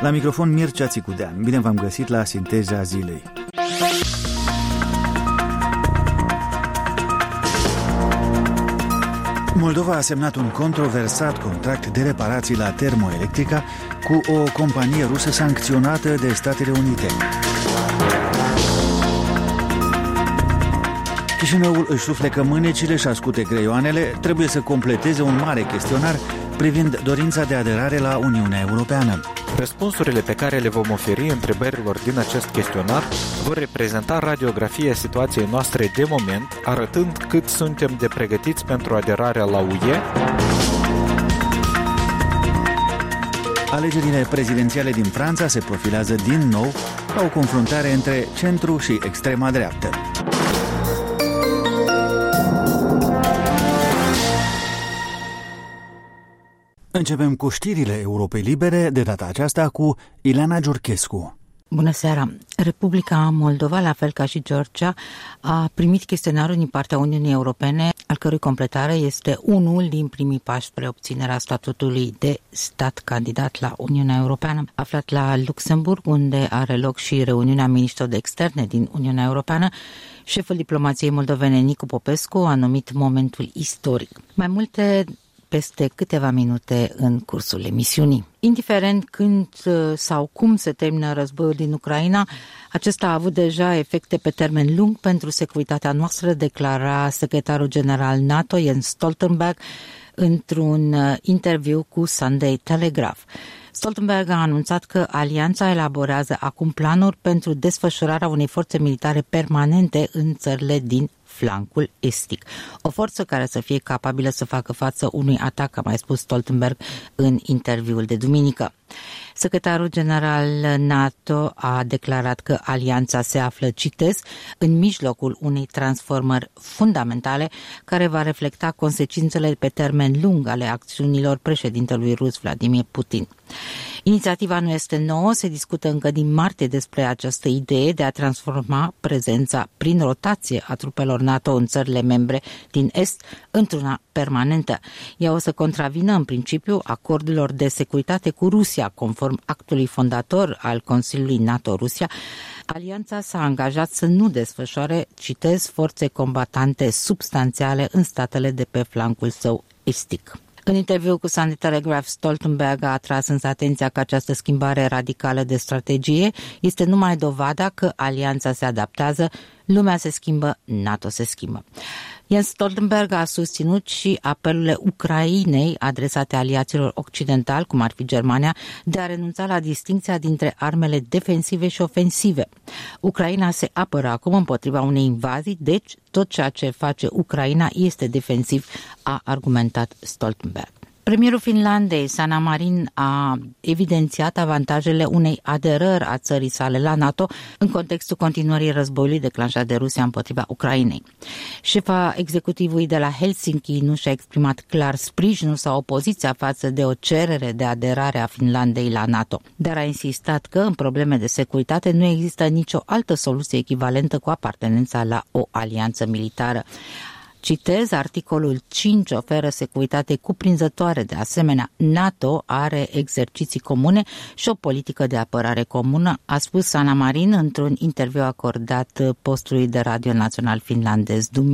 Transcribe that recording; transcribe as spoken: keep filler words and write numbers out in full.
La microfon Mircea Țicudean. Bine v-am găsit la Sinteza Zilei. Moldova a semnat un controversat contract de reparații la Termoelectrica cu o companie rusă sancționată de Statele Unite. Chișinăul își suflecă mânecile și ascute creioanele, trebuie să completeze un mare chestionar privind dorința de aderare la Uniunea Europeană. Răspunsurile pe care le vom oferi întrebărilor din acest chestionar vor reprezenta radiografia situației noastre de moment, arătând cât suntem de pregătiți pentru aderarea la U E. Alegerile prezidențiale din Franța se profilează din nou ca o confruntare între centru și extrema dreaptă. Începem cu știrile Europei Libere, de data aceasta cu Ileana Giurchescu. Bună seara! Republica Moldova, la fel ca și Georgia, a primit chestionarul din partea Uniunii Europene, al cărui completare este unul din primii pași spre obținerea statutului de stat candidat la Uniunea Europeană. Aflat la Luxemburg, unde are loc și reuniunea miniștrilor de externe din Uniunea Europeană, șeful diplomației moldovene Nicu Popescu a numit momentul istoric. Mai multe peste câteva minute în cursul emisiunii. Indiferent când sau cum se termină războiul din Ucraina, acesta a avut deja efecte pe termen lung pentru securitatea noastră, declara secretarul general NATO Jens Stoltenberg într-un interviu cu Sunday Telegraph. Stoltenberg a anunțat că alianța elaborează acum planuri pentru desfășurarea unei forțe militare permanente în țările din flancul estic. O forță care să fie capabilă să facă față unui atac, a mai spus Stoltenberg în interviul de duminică. Secretarul general NATO a declarat că alianța se află, citez, în mijlocul unei transformări fundamentale care va reflecta consecințele pe termen lung ale acțiunilor președintelui rus Vladimir Putin. Inițiativa nu este nouă, se discută încă din martie despre această idee de a transforma prezența prin rotație a trupelor NATO în țările membre din Est într-una permanentă. Ea o să contravină în principiu acordurilor de securitate cu Rusia, conform actului fondator al Consiliului NATO-Rusia. Alianța s-a angajat să nu desfășoare, citez, forțe combatante substanțiale în statele de pe flancul său estic. În interviu cu Sunday Telegraph, Stoltenberg a atras însă atenția că această schimbare radicală de strategie este numai dovada că alianța se adaptează, lumea se schimbă, NATO se schimbă. Jens Stoltenberg a susținut și apelurile Ucrainei adresate aliaților occidentali, cum ar fi Germania, de a renunța la distincția dintre armele defensive și ofensive. Ucraina se apără acum împotriva unei invazii, deci tot ceea ce face Ucraina este defensiv, a argumentat Stoltenberg. Premierul Finlandei, Sanna Marin, a evidențiat avantajele unei aderări a țării sale la NATO în contextul continuării războiului declanșat de Rusia împotriva Ucrainei. Șefa executivului de la Helsinki nu și-a exprimat clar sprijinul sau opoziția față de o cerere de aderare a Finlandei la NATO, dar a insistat că în probleme de securitate nu există nicio altă soluție echivalentă cu apartenența la o alianță militară. Citez, articolul cinci oferă securitate cuprinzătoare, de asemenea, NATO are exerciții comune și o politică de apărare comună, a spus Sanna Marin într-un interviu acordat postului de radio național finlandez duminică.